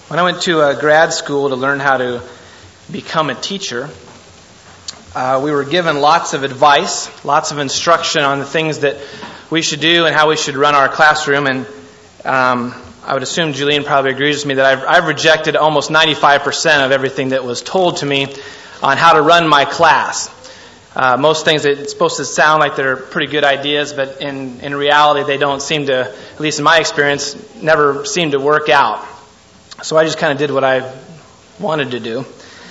When I went to grad school to learn how to become a teacher, we were given lots of advice, lots of instruction on the things that we should do and how we should run our classroom. And I would assume Julian probably agrees with me that I've rejected almost 95% of everything that was told to me on how to run my class. Most things, it's supposed to sound like they're pretty good ideas, but in reality they don't seem to, at least in my experience, never seem to work out. So I just kind of did what I wanted to do.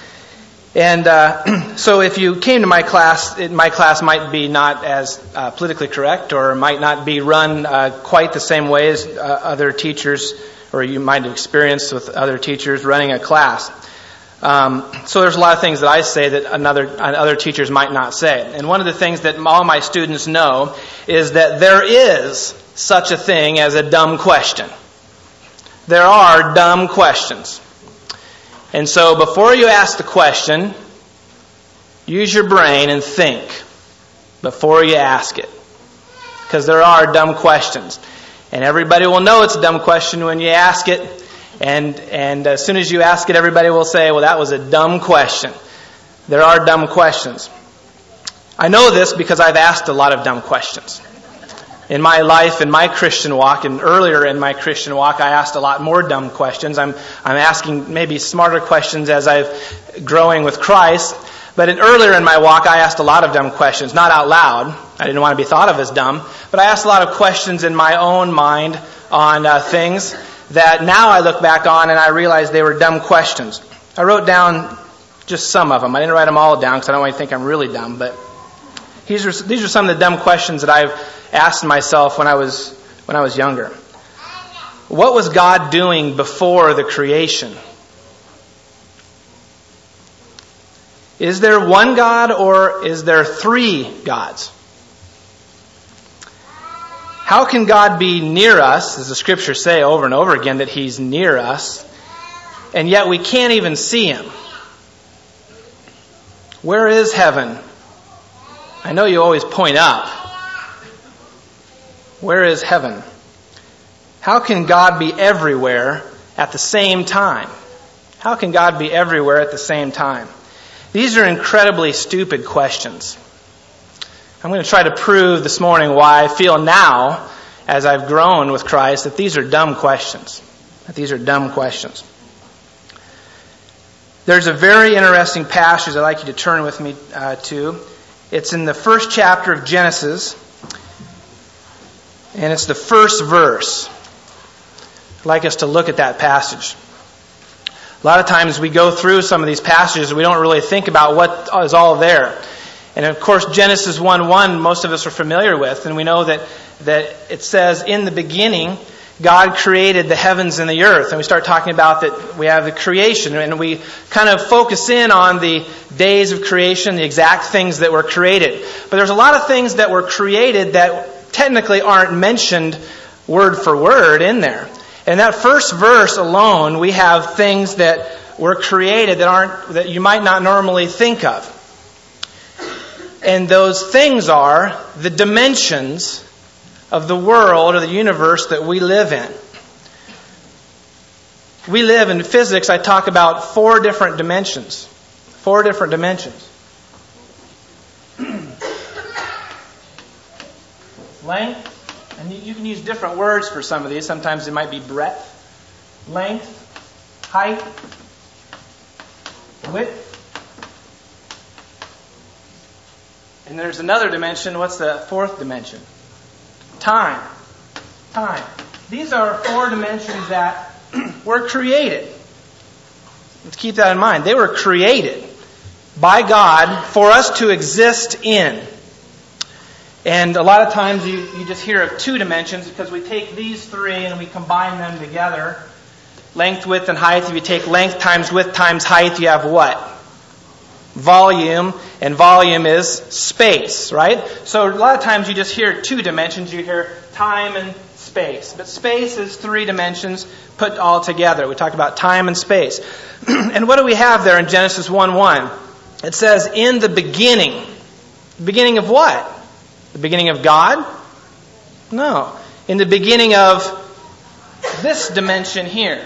And so if you came to my class might be not as politically correct, or might not be run quite the same way as other teachers, or you might have experienced with other teachers running a class. So there's a lot of things that I say that other teachers might not say. And one of the things that all my students know is that there is such a thing as a dumb question. There are dumb questions. And so before you ask the question, use your brain and think before you ask it. Because there are dumb questions. And everybody will know it's a dumb question when you ask it. And as soon as you ask it, everybody will say, well, that was a dumb question. There are dumb questions. I know this because I've asked a lot of dumb questions. In my life, in my Christian walk, and earlier in my Christian walk, I asked a lot more dumb questions. I'm asking maybe smarter questions as I'm growing with Christ. But earlier in my walk, I asked a lot of dumb questions, not out loud. I didn't want to be thought of as dumb. But I asked a lot of questions in my own mind on things that now I look back on and I realize they were dumb questions. I wrote down just some of them. I didn't write them all down because I don't want you to think I'm really dumb. But these are some of the dumb questions that I've asked myself when I was younger. What was God doing before the creation? Is there one God or is there three gods? How can God be near us, as the scriptures say over and over again that He's near us, and yet we can't even see Him? Where is heaven? I know you always point up. Where is heaven? How can God be everywhere at the same time? How can God be everywhere at the same time? These are incredibly stupid questions. I'm going to try to prove this morning why I feel now, as I've grown with Christ, that these are dumb questions. There's a very interesting passage I'd like you to turn with me to. It's in the first chapter of Genesis, and it's the first verse. I'd like us to look at that passage. A lot of times we go through some of these passages and we don't really think about what is all there. And of course, Genesis 1:1, most of us are familiar with, and we know that it says, in the beginning, God created the heavens and the earth. And we start talking about that we have the creation, and we kind of focus in on the days of creation, the exact things that were created. But there's a lot of things that were created that technically aren't mentioned word for word in there. In that first verse alone, we have things that were created that you might not normally think of. And those things are the dimensions of the world or the universe that we live in. We live in physics, I talk about four different dimensions. Length, and you can use different words for some of these. Sometimes it might be breadth, length, height, width. And there's another dimension. What's the fourth dimension? Time. These are four dimensions that were created. Let's keep that in mind. They were created by God for us to exist in. And a lot of times you just hear of two dimensions because we take these three and we combine them together. Length, width, and height. If you take length times width times height, you have what? Volume, and volume is space, right? So a lot of times you just hear two dimensions. You hear time and space. But space is three dimensions put all together. We talk about time and space. And what do we have there in Genesis 1:1? It says, in the beginning. The beginning of what? The beginning of God? No. In the beginning of this dimension here.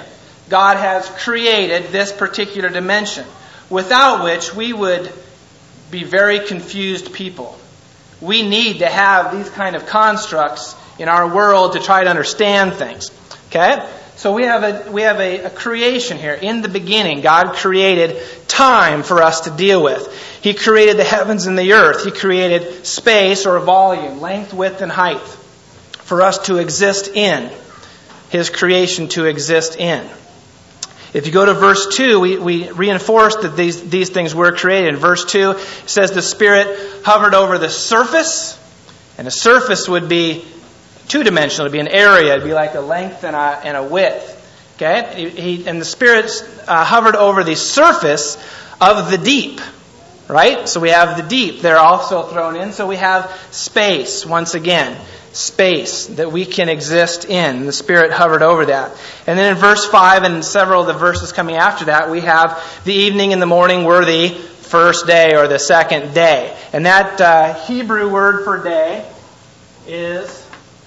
God has created this particular dimension, without which we would be very confused people. We need to have these kind of constructs in our world to try to understand things. Okay? So we have a creation here. In the beginning, God created time for us to deal with. He created the heavens and the earth. He created space or volume, length, width, and height for us to exist in. His creation to exist in. If you go to verse 2, we reinforce that these things were created. In verse 2, it says the Spirit hovered over the surface, and the surface would be two-dimensional. It would be an area. It would be like a length and a width. Okay? And the Spirit hovered over the surface of the deep. Right? So we have the deep there also thrown in. So we have space, once again. Space that we can exist in. The Spirit hovered over that. And then in verse 5 and several of the verses coming after that, we have the evening and the morning were the first day or the second day. And that Hebrew word for day is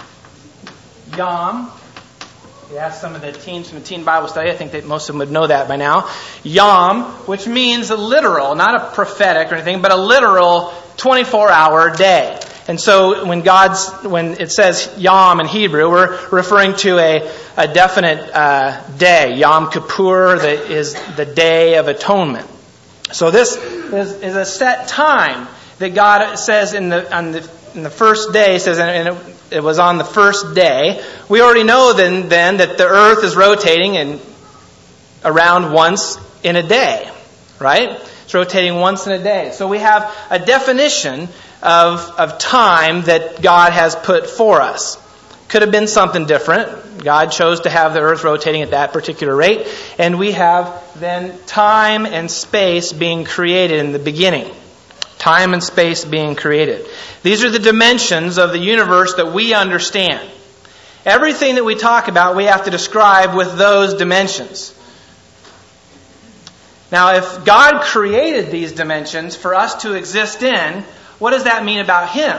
Yom. You ask some of the teens from the teen Bible study, I think that most of them would know that by now. Yom, which means a literal, not a prophetic or anything, but a literal 24-hour day. And so when it says Yom in Hebrew, we're referring to a definite day. Yom Kippur is the Day of Atonement. So this is a set time that God says in the first day, says, and it was on the first day. We already know then that the earth is rotating around once in a day, right? It's rotating once in a day. So we have a definition of time that God has put for us. Could have been something different. God chose to have the earth rotating at that particular rate. And we have then time and space being created in the beginning. Time and space being created. These are the dimensions of the universe that we understand. Everything that we talk about, we have to describe with those dimensions. Now, if God created these dimensions for us to exist in, what does that mean about Him?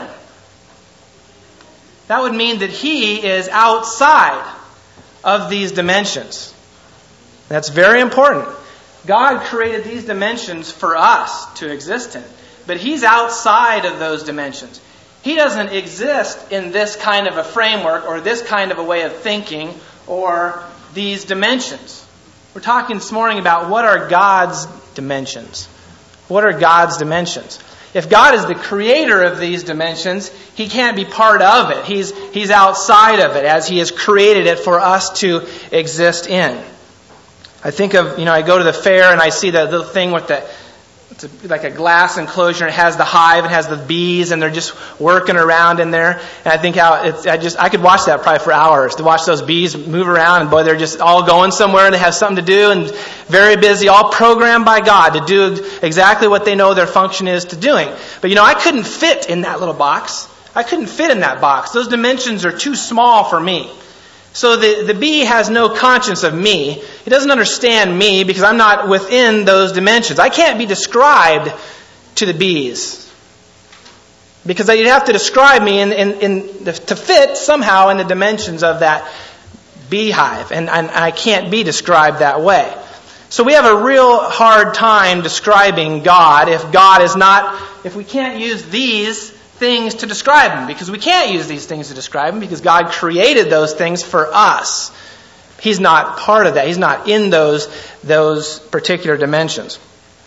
That would mean that He is outside of these dimensions. That's very important. God created these dimensions for us to exist in. But He's outside of those dimensions. He doesn't exist in this kind of a framework or this kind of a way of thinking or these dimensions. We're talking this morning about what are God's dimensions. What are God's dimensions? If God is the creator of these dimensions, He can't be part of it. He's outside of it as He has created it for us to exist in. I think of, I go to the fair and I see that little thing with it's like a glass enclosure. It has the hive, it has the bees, and they're just working around in there. And I think I could watch that probably for hours, to watch those bees move around, and boy, they're just all going somewhere and they have something to do and very busy, all programmed by God to do exactly what they know their function is to doing. But I couldn't fit in that little box. I couldn't fit in that box. Those dimensions are too small for me. So the bee has no conscience of me. It doesn't understand me because I'm not within those dimensions. I can't be described to the bees. Because you'd have to describe me to fit somehow in the dimensions of that beehive. And I can't be described that way. So we have a real hard time describing God if we can't use these things to describe Him, because we can't use these things to describe Him because God created those things for us. He's not part of that. He's not in those particular dimensions.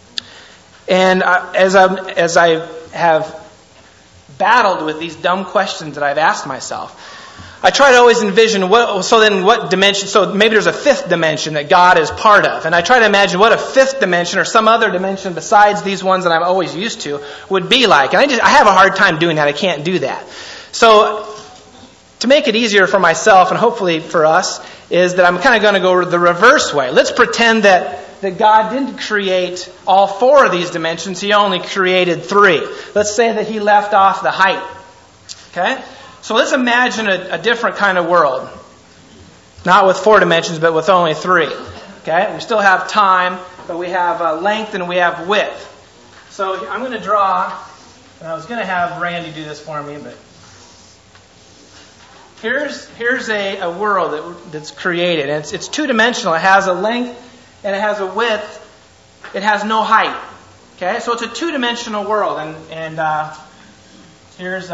And as I have battled with these dumb questions that I've asked myself, I try to always envision what dimension, so maybe there's a fifth dimension that God is part of. And I try to imagine what a fifth dimension or some other dimension besides these ones that I'm always used to would be like. And I have a hard time doing that. I can't do that. So to make it easier for myself and hopefully for us is that I'm kind of going to go the reverse way. Let's pretend that God didn't create all four of these dimensions. He only created three. Let's say that He left off the height. Okay? So let's imagine a different kind of world. Not with four dimensions, but with only three. Okay? We still have time, but we have length and we have width. So I'm going to draw, and I was going to have Randy do this for me, but here's a world that's created. And it's two-dimensional. It has a length and it has a width. It has no height. Okay, so it's a two-dimensional world. And here's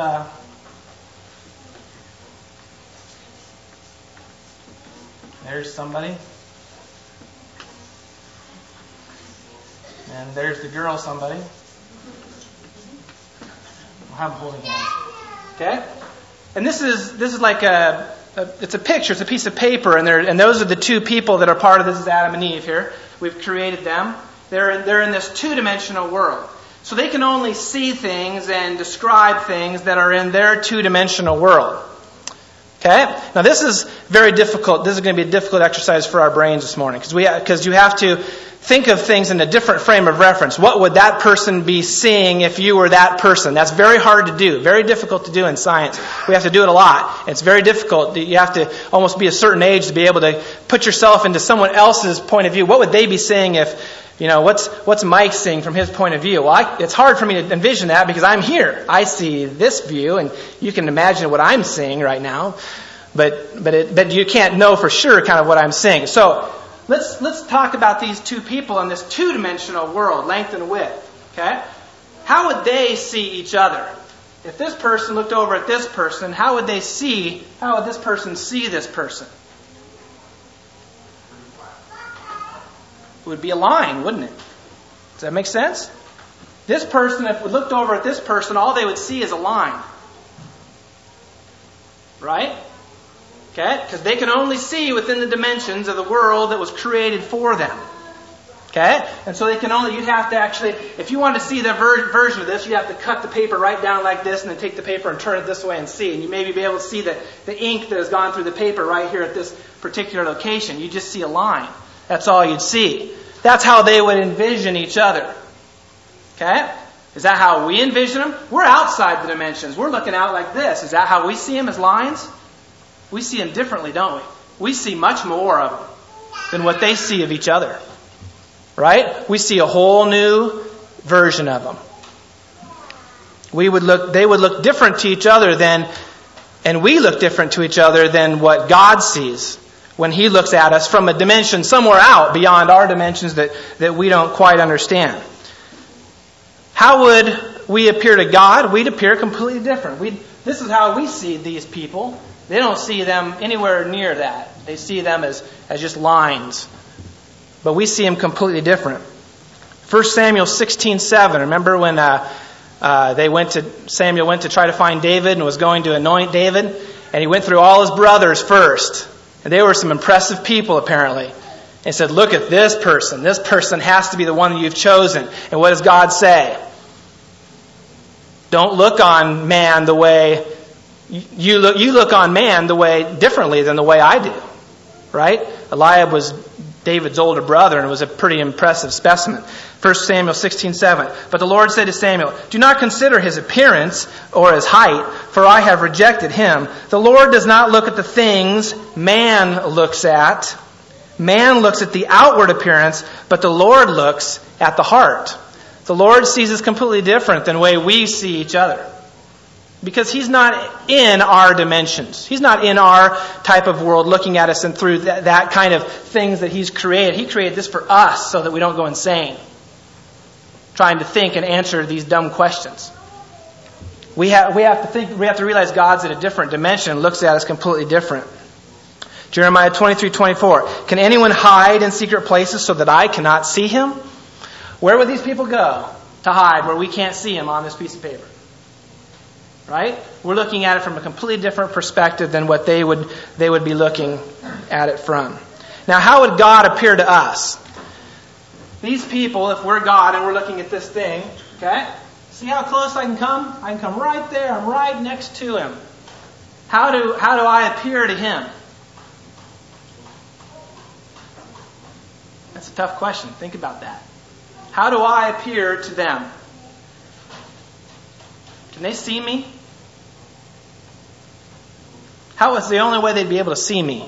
there's somebody. And there's the girl, somebody. We'll have them holding hands. Okay? And this is like it's a picture, it's a piece of paper, and those are the two people that are part of this. Is Adam and Eve here. We've created them. They're in this two-dimensional world. So they can only see things and describe things that are in their two-dimensional world. Okay? Now this is very difficult. This is going to be a difficult exercise for our brains this morning because you have to think of things in a different frame of reference. What would that person be seeing if you were that person? That's very hard to do. Very difficult to do in science. We have to do it a lot. It's very difficult. You have to almost be a certain age to be able to put yourself into someone else's point of view. What would they be seeing if, what's Mike seeing from his point of view? Well, it's hard for me to envision that because I'm here. I see this view, and you can imagine what I'm seeing right now. But you can't know for sure kind of what I'm seeing. So let's talk about these two people in this two-dimensional world, length and width. Okay? How would they see each other? If this person looked over at this person, how would this person see this person? It would be a line, wouldn't it? Does that make sense? This person, if we looked over at this person, all they would see is a line. Right? Okay? Because they can only see within the dimensions of the world that was created for them. Okay? And so you'd have to actually, if you want to see the version of this, you'd have to cut the paper right down like this and then take the paper and turn it this way and see. And you maybe be able to see the ink that has gone through the paper right here at this particular location. You just see a line. That's all you'd see. That's how they would envision each other. Okay? Is that how we envision them? We're outside the dimensions. We're looking out like this. Is that how we see them, as lines? We see them differently, don't we? We see much more of them than what they see of each other. Right? We see a whole new version of them. They would look different to each other and we look different to each other than what God sees when He looks at us from a dimension somewhere out beyond our dimensions that we don't quite understand. How would we appear to God? We'd appear completely different. This is how we see these people. They don't see them anywhere near that. They see them as just lines. But we see them completely different. 1 Samuel 16:7. Remember when Samuel went to try to find David and was going to anoint David? And he went through all his brothers first. And they were some impressive people, apparently. And he said, look at this person. This person has to be the one that you've chosen. And what does God say? Don't look on man the way you look on man the way differently than the way I do. Right? Eliab was David's older brother and was a pretty impressive specimen. 1 Samuel 16:7. But the Lord said to Samuel, do not consider his appearance or his height, for I have rejected him. The Lord does not look at the things man looks at. Man looks at the outward appearance, but the Lord looks at the heart. The Lord sees us completely different than the way we see each other. Because He's not in our dimensions. He's not in our type of world looking at us and through that kind of things that He's created. He created this for us so that we don't go insane trying to think and answer these dumb questions. We have to realize God's at a different dimension and looks at us completely different. Jeremiah 23:24. Can anyone hide in secret places so that I cannot see him? Where would these people go to hide where we can't see him on this piece of paper? Right? We're looking at it from a completely different perspective than what they would be looking at it from. Now, how would God appear to us? These people, if we're God and we're looking at this thing, okay? See how close I can come? I can come right there. I'm right next to Him. How do I appear to Him? That's a tough question. Think about that. How do I appear to them? Can they see me? How is the only way they'd be able to see me?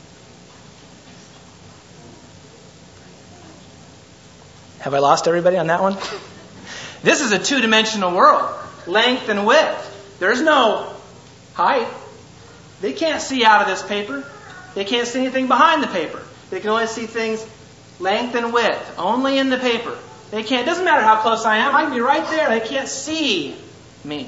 Have I lost everybody on that one? This is a two-dimensional world. Length and width. There's no height. They can't see out of this paper. They can't see anything behind the paper. They can only see things length and width, only in the paper. They can't. It doesn't matter how close I am. I can be right there. They can't see me.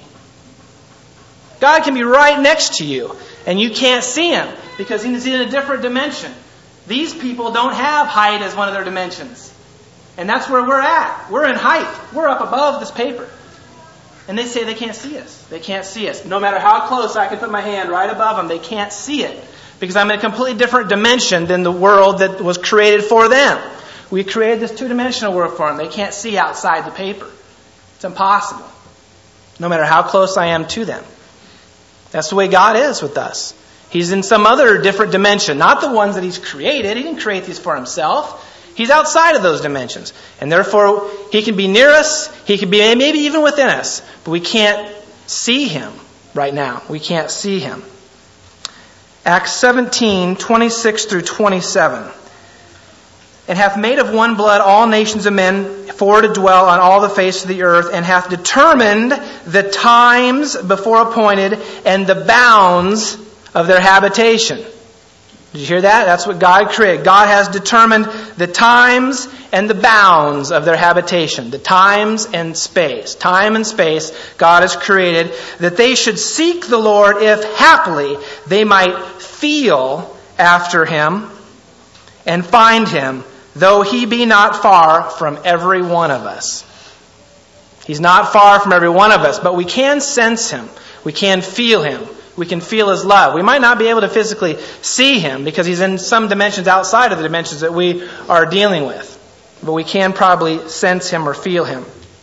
God can be right next to you, and you can't see Him because He's in a different dimension. These people don't have height as one of their dimensions. And that's where we're at. We're in height. We're up above this paper. And they say they can't see us. They can't see us. No matter how close I can put my hand right above them, they can't see it. Because I'm in a completely different dimension than the world that was created for them. We created this two-dimensional world for them. They can't see outside the paper. It's impossible. No matter how close I am to them. That's the way God is with us. He's in some other different dimension. Not the ones that He's created. He didn't create these for Himself. He's outside of those dimensions. And therefore, He can be near us. He can be maybe even within us. But we can't see Him right now. We can't see Him. Acts 17:26 through 27. And hath made of one blood all nations of men for to dwell on all the face of the earth, and hath determined the times before appointed and the bounds of their habitation. Did you hear that? That's what God created. God has determined the times and the bounds of their habitation. The times and space. Time and space God has created that they should seek the Lord if haply they might feel after Him and find Him, though He be not far from every one of us. He's not far from every one of us, but we can sense Him. We can feel Him. We can feel His love. We might not be able to physically see Him because He's in some dimensions outside of the dimensions that we are dealing with. But we can probably sense Him or feel Him.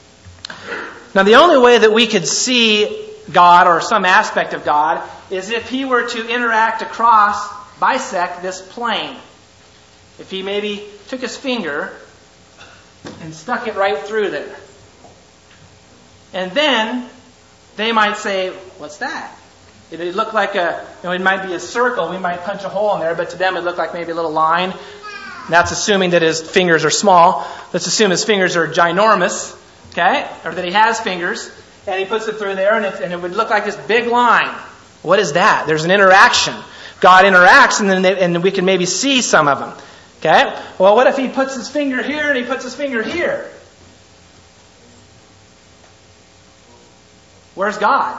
Now, the only way that we could see God or some aspect of God is if He were to interact across, bisect this plane. If He maybe took His finger and stuck it right through there. And then they might say, what's that? It would look like it might be a circle. We might punch a hole in there, but to them it looked like maybe a little line. And that's assuming that His fingers are small. Let's assume His fingers are ginormous, okay? Or that He has fingers, and He puts it through there, and it would look like this big line. What is that? There's an interaction. God interacts, and we can maybe see some of them. Okay? Well, what if He puts His finger here and He puts His finger here? Where's God?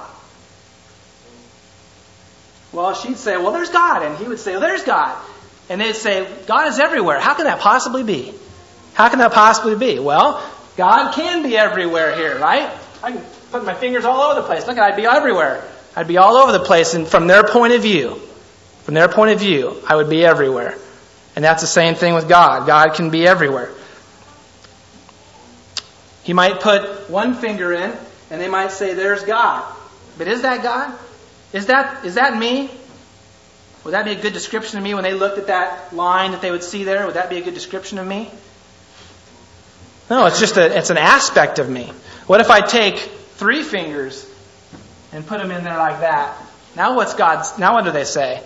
Well, she'd say, well, there's God. And he would say, well, there's God. And they'd say, God is everywhere. How can that possibly be? How can that possibly be? Well, God can be everywhere here, right? I can put my fingers all over the place. Look, I'd be everywhere. I'd be all over the place. And from their point of view, I would be everywhere. And that's the same thing with God. God can be everywhere. He might put one finger in, and they might say, there's God. But is that God? Is that me? Would that be a good description of me when they looked at that line that they would see there? Would that be a good description of me? No, it's an aspect of me. What if I take 3 fingers and put them in there like that? Now what do they say?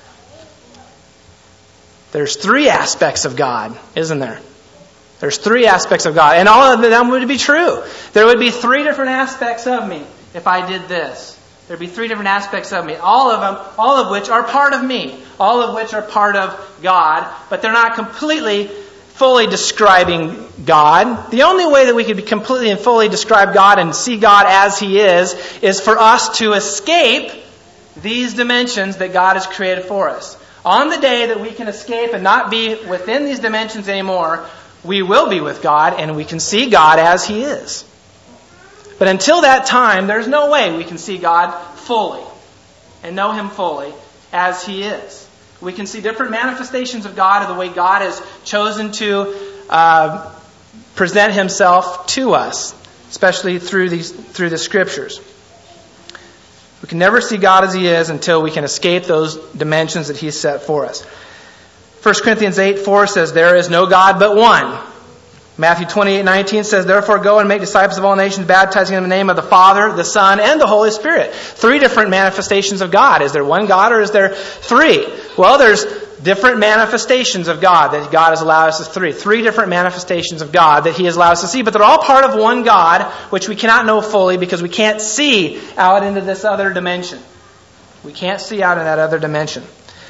There's 3 aspects of God, isn't there? There's 3 aspects of God. And all of them would be true. There would be 3 different aspects of me if I did this. There'd be 3 different aspects of me. All of which are part of me. All of which are part of God. But they're not completely, fully describing God. The only way that we could completely and fully describe God and see God as He is for us to escape these dimensions that God has created for us. On the day that we can escape and not be within these dimensions anymore, we will be with God and we can see God as He is. But until that time, there's no way we can see God fully and know Him fully as He is. We can see different manifestations of God of the way God has chosen to present Himself to us, especially through the Scriptures. We can never see God as He is until we can escape those dimensions that He set for us. 1 Corinthians 8:4 says, there is no God but one. Matthew 28:19 says, therefore go and make disciples of all nations, baptizing them in the name of the Father, the Son, and the Holy Spirit. 3 different manifestations of God. Is there one God or is there 3? Well, there's different manifestations of God that God has allowed us to see. 3 different manifestations of God that He has allowed us to see. But they're all part of one God, which we cannot know fully because we can't see out into this other dimension. We can't see out in that other dimension.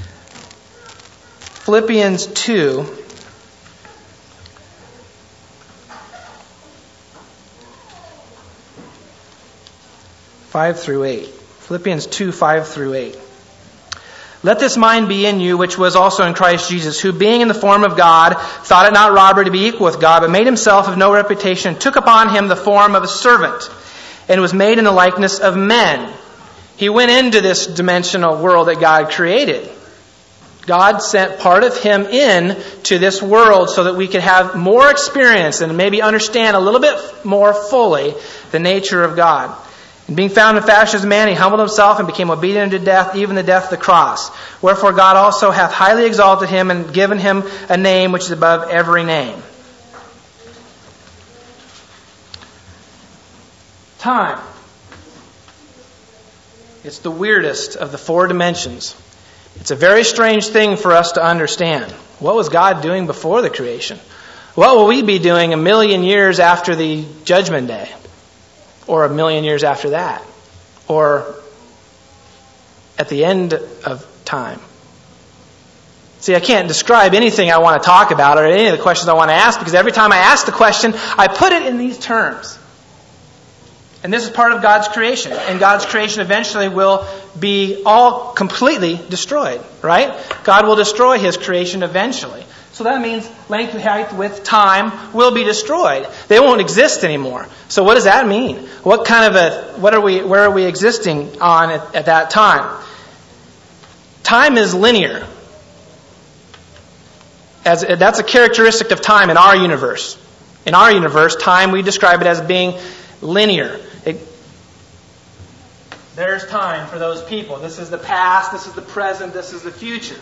Philippians 2, (5 through 8). Philippians 2, 5 through 8. Let this mind be in you, which was also in Christ Jesus, who being in the form of God, thought it not robbery to be equal with God, but made himself of no reputation, and took upon him the form of a servant, and was made in the likeness of men. He went into this dimensional world that God created. God sent part of him in to this world so that we could have more experience and maybe understand a little bit more fully the nature of God. And being found in fashion as a man, he humbled himself and became obedient unto death, even the death of the cross. Wherefore God also hath highly exalted him and given him a name which is above every name. Time. It's the weirdest of the four dimensions. It's a very strange thing for us to understand. What was God doing before the creation? What will we be doing 1,000,000 years after the Judgment Day? Or 1,000,000 years after that? Or at the end of time? See, I can't describe anything I want to talk about or any of the questions I want to ask, because every time I ask the question, I put it in these terms. And this is part of God's creation. And God's creation eventually will be all completely destroyed, right? God will destroy his creation eventually. So that means length, height, width, time will be destroyed. They won't exist anymore. So what does that mean? Where are we existing on at that time? Time is linear. That's a characteristic of time in our universe. In our universe, time, we describe it as being linear. There's time for those people. This is the past, this is the present, this is the future.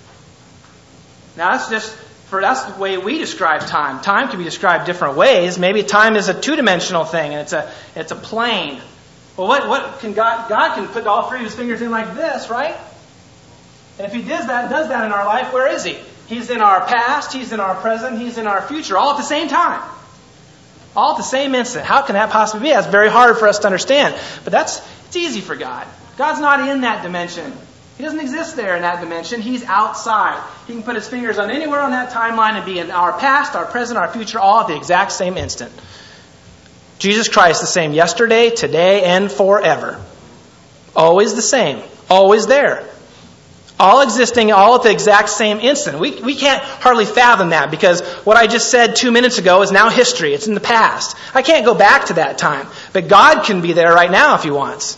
Now that's the way we describe time. Time can be described different ways. Maybe time is a two-dimensional thing, and it's a plane. Well, what can God can put all three of his fingers in like this, right? And if he does that in our life, where is he? He's in our past, he's in our present, he's in our future, all at the same time. All at the same instant. How can that possibly be? That's very hard for us to understand. But it's easy for God. God's not in that dimension. He doesn't exist there in that dimension. He's outside. He can put his fingers on anywhere on that timeline and be in our past, our present, our future, all at the exact same instant. Jesus Christ, the same yesterday, today, and forever. Always the same. Always there. All existing, all at the exact same instant. We can't hardly fathom that, because what I just said 2 minutes ago is now history. It's in the past. I can't go back to that time. But God can be there right now if he wants.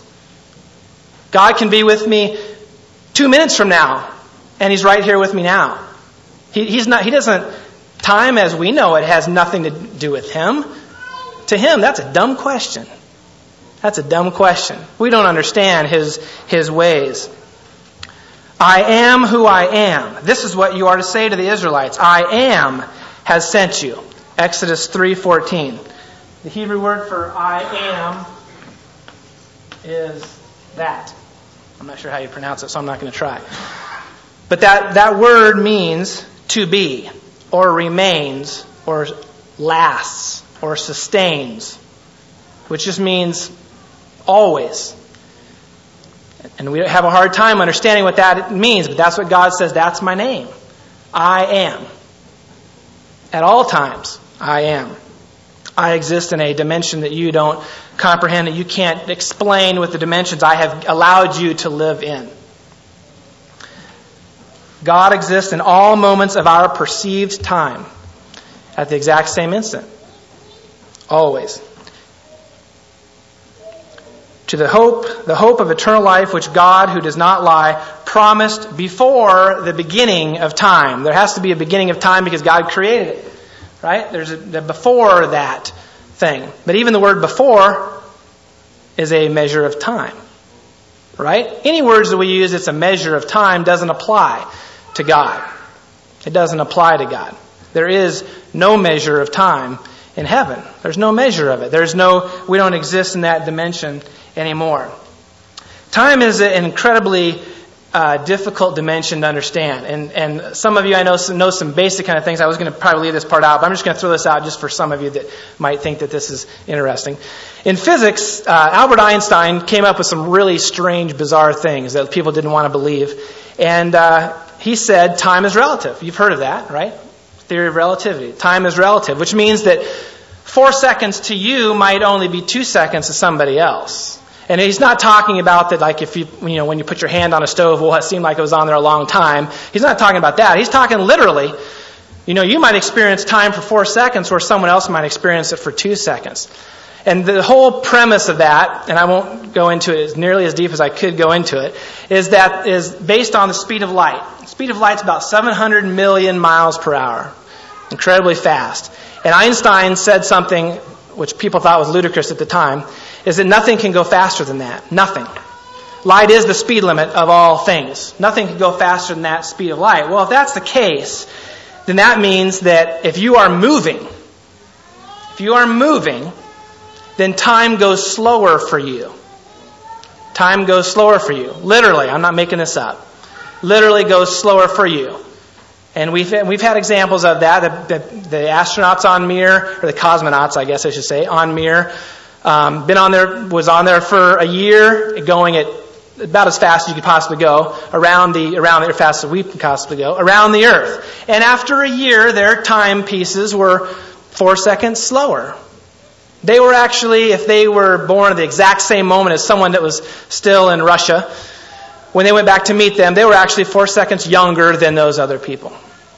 God can be with me 2 minutes from now, and he's right here with me now. He doesn't, time as we know it has nothing to do with him. To him, that's a dumb question. That's a dumb question. We don't understand his ways. I am who I am. This is what you are to say to the Israelites. I am has sent you. Exodus 3:14. The Hebrew word for I am is that. I'm not sure how you pronounce it, so I'm not going to try. But that word means to be, or remains, or lasts, or sustains, which just means always. And we have a hard time understanding what that means, but that's what God says. That's my name. I am. At all times, I am. I exist in a dimension that you don't comprehend, that you can't explain with the dimensions I have allowed you to live in. God exists in all moments of our perceived time at the exact same instant. Always. To the hope of eternal life, which God, who does not lie, promised before the beginning of time. There has to be a beginning of time because God created it. Right? There's a before that thing. But even the word before is a measure of time. Right? Any words that we use that's a measure of time doesn't apply to God. It doesn't apply to God. There is no measure of time in heaven. There's no measure of it. We don't exist in that dimension anymore. Time is an incredibly difficult dimension to understand. And some of you I know some basic kind of things. I was going to probably leave this part out, but I'm just going to throw this out just for some of you that might think that this is interesting. In physics, Albert Einstein came up with some really strange, bizarre things that people didn't want to believe. And he said time is relative. You've heard of that, right? Theory of relativity. Time is relative, which means that 4 seconds to you might only be 2 seconds to somebody else. And he's not talking about that, like if when you put your hand on a stove, it seemed like it was on there a long time. He's not talking about that. He's talking literally. You might experience time for 4 seconds where someone else might experience it for 2 seconds. And the whole premise of that, and I won't go into it as nearly as deep as I could go into it, is based on the speed of light. The speed of light's about 700 million miles per hour. Incredibly fast. And Einstein said something which people thought was ludicrous at the time, is that nothing can go faster than that. Nothing. Light is the speed limit of all things. Nothing can go faster than that speed of light. Well, if that's the case, then that means that if you are moving, then time goes slower for you. Time goes slower for you. Literally, I'm not making this up. Literally goes slower for you. And we've had examples of that. The astronauts on Mir, or the cosmonauts, I guess I should say, on Mir, was on there for a year, going at about as fast as you could possibly go around the fast as we could possibly go around the Earth. And after a year, their timepieces were 4 seconds slower. They were actually, if they were born at the exact same moment as someone that was still in Russia, when they went back to meet them, they were actually 4 seconds younger than those other people.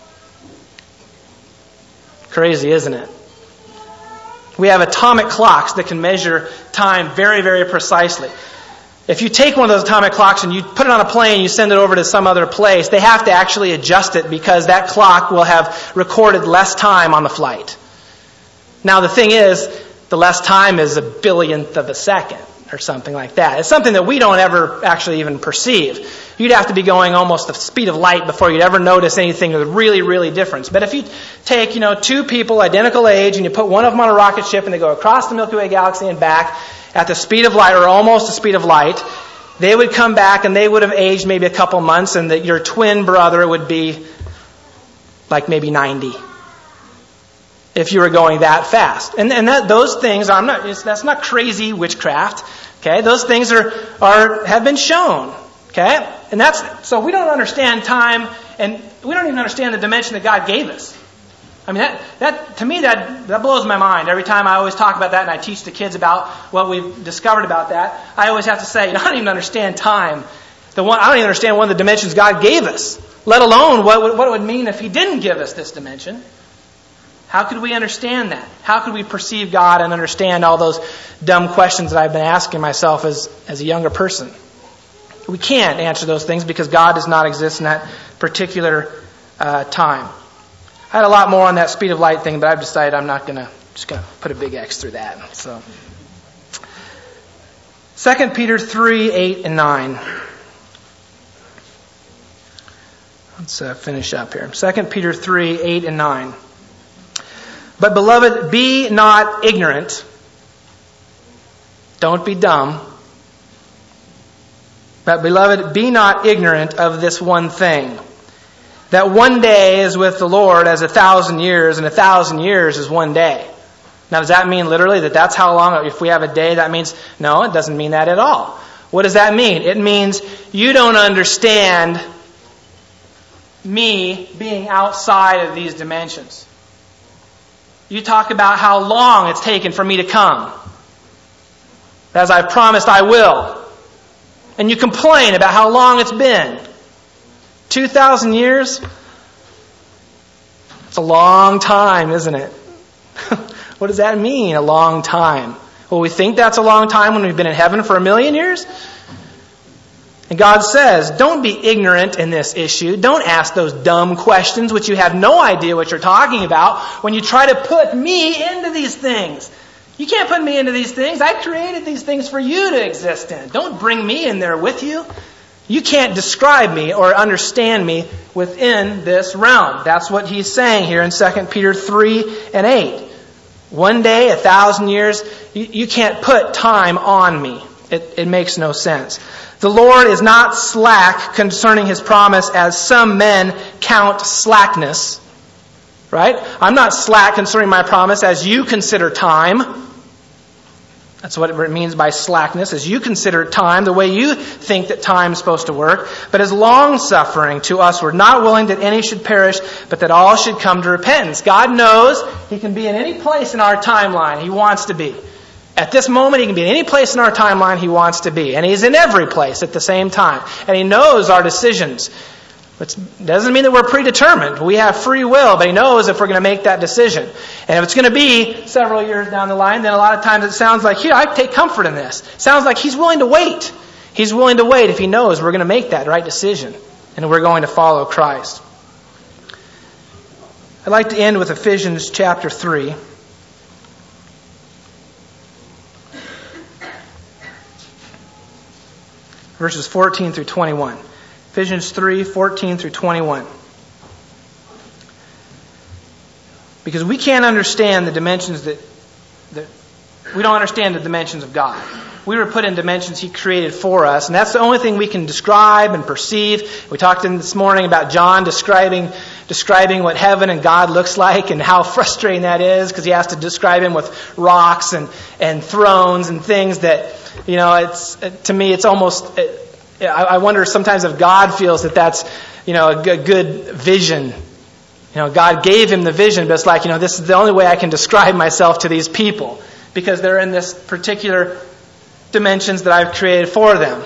Crazy, isn't it? We have atomic clocks that can measure time very, very precisely. If you take one of those atomic clocks and you put it on a plane, you send it over to some other place, they have to actually adjust it because that clock will have recorded less time on the flight. Now the thing is, the less time is a billionth of a second or something like that. It's something that we don't ever actually even perceive. You'd have to be going almost the speed of light before you'd ever notice anything that really, really different. But if you take, two people identical age and you put one of them on a rocket ship and they go across the Milky Way galaxy and back at the speed of light, or almost the speed of light, they would come back and they would have aged maybe a couple months, and that your twin brother would be like maybe 90. If you were going that fast. And those things, that's not crazy witchcraft. Okay? Those things have been shown. Okay? And so we don't understand time, and we don't even understand the dimension that God gave us. I mean, that to me, that blows my mind. Every time I always talk about that and I teach the kids about what we've discovered about that, I always have to say, I don't even understand time. I don't even understand one of the dimensions God gave us, let alone what it would mean if He didn't give us this dimension. How could we understand that? How could we perceive God and understand all those dumb questions that I've been asking myself as a younger person? We can't answer those things because God does not exist in that particular time. I had a lot more on that speed of light thing, but I've decided I'm just going to put a big X through that. So, 2 Peter 3, 8, and 9. Let's finish up here. 2 Peter 3, 8, and 9. But beloved, be not ignorant. Don't be dumb. But beloved, be not ignorant of this one thing, that one day is with the Lord as 1,000 years, and 1,000 years is one day. Now, does that mean literally that that's how long, if we have a day, that means, no, it doesn't mean that at all. What does that mean? It means you don't understand me being outside of these dimensions. You talk about how long it's taken for me to come. As I promised I will. And you complain about how long it's been. 2,000 years? It's a long time, isn't it? What does that mean, a long time? Well, we think that's a long time when we've been in heaven for 1,000,000 years? And God says, don't be ignorant in this issue. Don't ask those dumb questions which you have no idea what you're talking about when you try to put me into these things. You can't put me into these things. I created these things for you to exist in. Don't bring me in there with you. You can't describe me or understand me within this realm. That's what he's saying here in 2 Peter 3 and 8. One day, 1,000 years, you can't put time on me. It makes no sense. The Lord is not slack concerning His promise, as some men count slackness. Right? I'm not slack concerning my promise, as you consider time. That's what it means by slackness, as you consider time, the way you think that time is supposed to work. But as long-suffering to us, we're not willing that any should perish, but that all should come to repentance. God knows He can be in any place in our timeline He wants to be. At this moment, He can be in any place in our timeline He wants to be. And He's in every place at the same time. And He knows our decisions. It doesn't mean that we're predetermined. We have free will, but He knows if we're going to make that decision. And if it's going to be several years down the line, then a lot of times it sounds like, here, I take comfort in this. It sounds like He's willing to wait. He's willing to wait if He knows we're going to make that right decision and we're going to follow Christ. I'd like to end with Ephesians chapter 3. Verses 14 through 21. Ephesians 3, 14 through 21. Because we can't understand the dimensions that we don't understand the dimensions of God. We were put in dimensions He created for us, and that's the only thing we can describe and perceive. We talked this morning about John describing what heaven and God looks like and how frustrating that is, because he has to describe Him with rocks and thrones and things that, to me it's almost... I wonder sometimes if God feels that that's, a good vision. God gave Him the vision, but it's like, this is the only way I can describe myself to these people, because they're in this particular dimensions that I've created for them.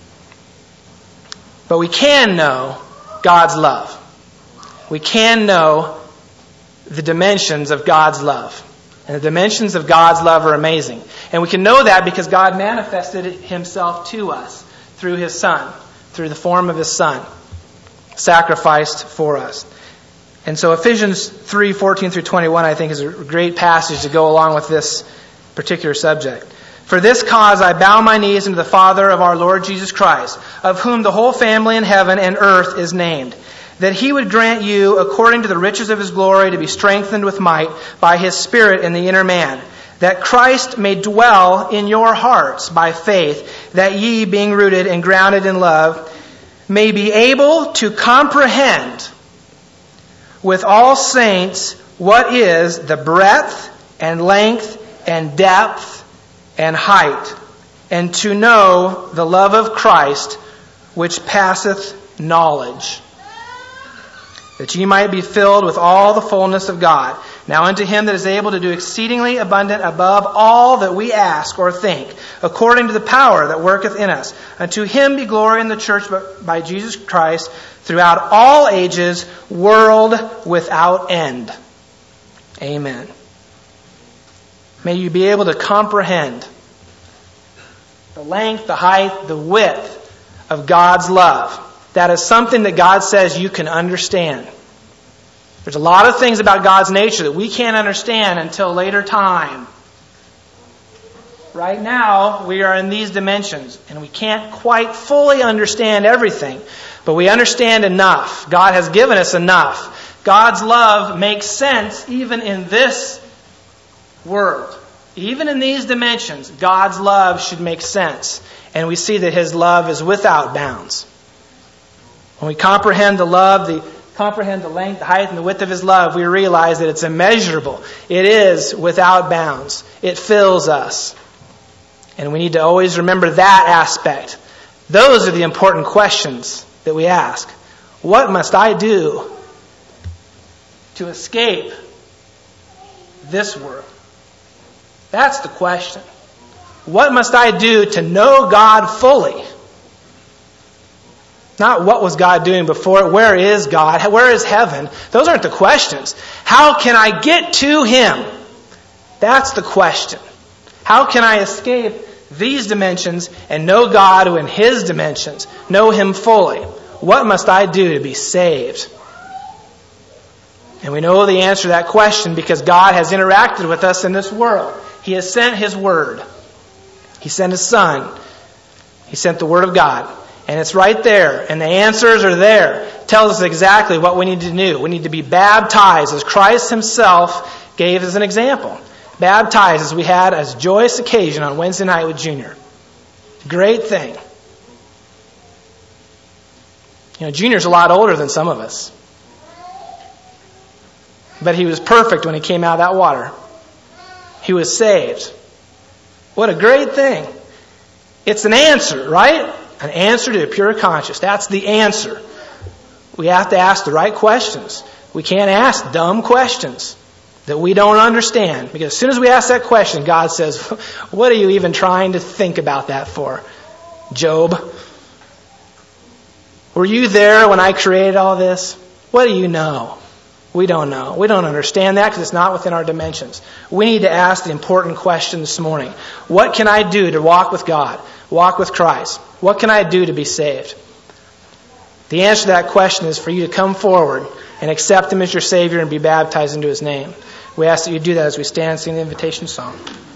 But we can know God's love. We can know the dimensions of God's love. And the dimensions of God's love are amazing. And we can know that because God manifested Himself to us through His Son, through the form of His Son, sacrificed for us. And so Ephesians 3, 14 through 21, I think, is a great passage to go along with this particular subject. For this cause I bow my knees unto the Father of our Lord Jesus Christ, of whom the whole family in heaven and earth is named, that He would grant you, according to the riches of His glory, to be strengthened with might by His Spirit in the inner man, that Christ may dwell in your hearts by faith, that ye, being rooted and grounded in love, may be able to comprehend with all saints what is the breadth and length and depth and height, and to know the love of Christ, which passeth knowledge, that ye might be filled with all the fullness of God. Now unto Him that is able to do exceedingly abundant above all that we ask or think, according to the power that worketh in us. Unto Him be glory in the church by Jesus Christ throughout all ages, world without end. Amen. May you be able to comprehend the length, the height, the width of God's love. That is something that God says you can understand. There's a lot of things about God's nature that we can't understand until later time. Right now, we are in these dimensions, and we can't quite fully understand everything, but we understand enough. God has given us enough. God's love makes sense even in this world. Even in these dimensions, God's love should make sense. And we see that His love is without bounds. When we comprehend the love, comprehend the length, the height, and the width of His love, we realize that it's immeasurable. It is without bounds. It fills us. And we need to always remember that aspect. Those are the important questions that we ask. What must I do to escape this world? That's the question. What must I do to know God fully? Not what was God doing before, where is God, where is heaven? Those aren't the questions. How can I get to Him? That's the question. How can I escape these dimensions and know God in His dimensions, know Him fully? What must I do to be saved? And we know the answer to that question because God has interacted with us in this world. He has sent His Word. He sent His Son. He sent the Word of God. And it's right there. And the answers are there. It tells us exactly what we need to do. We need to be baptized as Christ Himself gave as an example. Baptized as we had as a joyous occasion on Wednesday night with Junior. Great thing. Junior's a lot older than some of us. But he was perfect when he came out of that water. He was saved. What a great thing. It's an answer, right? An answer to a pure conscience. That's the answer. We have to ask the right questions. We can't ask dumb questions that we don't understand. Because as soon as we ask that question, God says, what are you even trying to think about that for, Job? Were you there when I created all this? What do you know? We don't know. We don't understand that because it's not within our dimensions. We need to ask the important question this morning. What can I do to walk with God? Walk with Christ? What can I do to be saved? The answer to that question is for you to come forward and accept Him as your Savior and be baptized into His name. We ask that you do that as we stand and sing the invitation song.